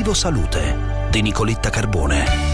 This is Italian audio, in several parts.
Obiettivo Salute di Nicoletta Carbone.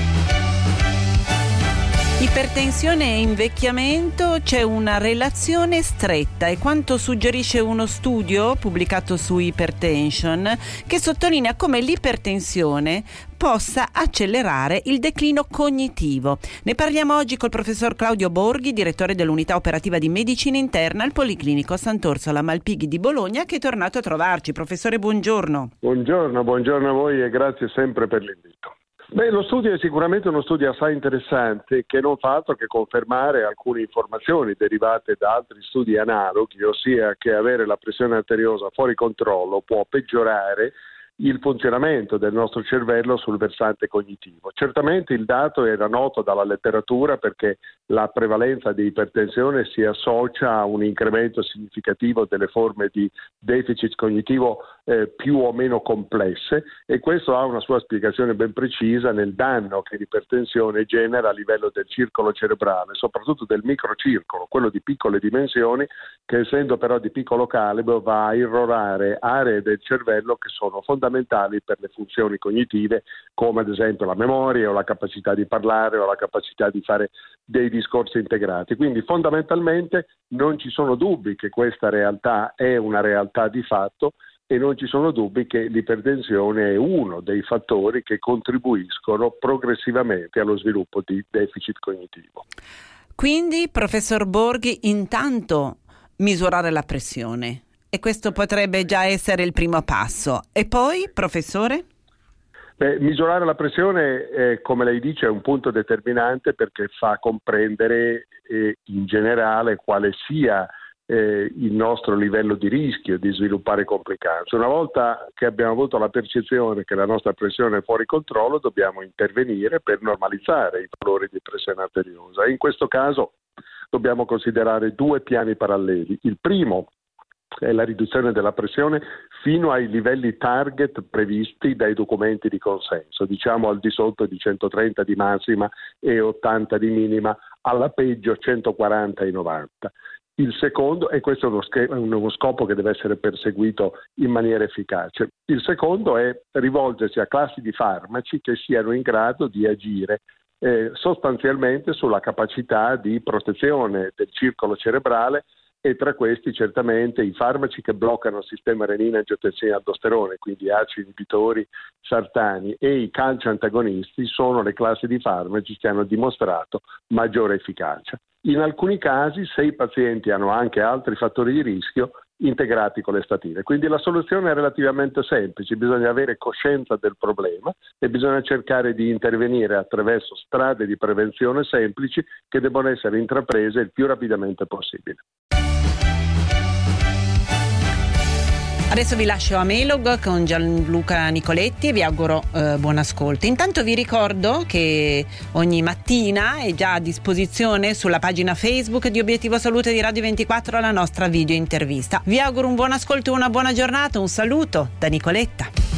Ipertensione e invecchiamento, c'è una relazione stretta, è quanto suggerisce uno studio pubblicato su Hypertension che sottolinea come l'ipertensione possa accelerare il declino cognitivo. Ne parliamo oggi col professor Claudio Borghi, direttore dell'unità operativa di medicina interna al Policlinico Sant'Orsola Malpighi di Bologna, che è tornato a trovarci. Professore, buongiorno. Buongiorno a voi e grazie sempre per l'invito. Lo studio è sicuramente uno studio assai interessante che non fa altro che confermare alcune informazioni derivate da altri studi analoghi, ossia che avere la pressione arteriosa fuori controllo può peggiorare il funzionamento del nostro cervello sul versante cognitivo. Certamente il dato era noto dalla letteratura perché la prevalenza di ipertensione si associa a un incremento significativo delle forme di deficit cognitivo più o meno complesse, e questo ha una sua spiegazione ben precisa nel danno che l'ipertensione genera a livello del circolo cerebrale, soprattutto del microcircolo, quello di piccole dimensioni, che essendo però di piccolo calibro va a irrorare aree del cervello che sono fondamentali per le funzioni cognitive, come ad esempio la memoria o la capacità di parlare o la capacità di fare dei discorsi integrati. Quindi fondamentalmente non ci sono dubbi che questa realtà è una realtà di fatto e non ci sono dubbi che l'ipertensione è uno dei fattori che contribuiscono progressivamente allo sviluppo di deficit cognitivo. Quindi, professor Borghi, intanto misurare la pressione, e questo potrebbe già essere il primo passo. E poi, professore? Misurare la pressione, come lei dice, è un punto determinante perché fa comprendere in generale quale sia il nostro livello di rischio di sviluppare complicanze. Una volta che abbiamo avuto la percezione che la nostra pressione è fuori controllo, dobbiamo intervenire per normalizzare i valori di pressione arteriosa. In questo caso dobbiamo considerare due piani paralleli. Il primo è la riduzione della pressione fino ai livelli target previsti dai documenti di consenso, diciamo al di sotto di 130 di massima e 80 di minima, alla peggio 140 e 90. Il secondo, e questo è uno scopo che deve essere perseguito in maniera efficace, il secondo è rivolgersi a classi di farmaci che siano in grado di agire sostanzialmente sulla capacità di protezione del circolo cerebrale, e tra questi certamente i farmaci che bloccano il sistema renina-angiotensina-aldosterone, quindi ACE inibitori, sartani, e i calcio-antagonisti sono le classi di farmaci che hanno dimostrato maggiore efficacia. In alcuni casi, se i pazienti hanno anche altri fattori di rischio, integrati con le statine. Quindi la soluzione è relativamente semplice, bisogna avere coscienza del problema e bisogna cercare di intervenire attraverso strade di prevenzione semplici che debbono essere intraprese il più rapidamente possibile. Adesso vi lascio a Melog con Gianluca Nicoletti e vi auguro buon ascolto. Intanto vi ricordo che ogni mattina è già a disposizione sulla pagina Facebook di Obiettivo Salute di Radio 24 la nostra video intervista. Vi auguro un buon ascolto e una buona giornata. Un saluto da Nicoletta.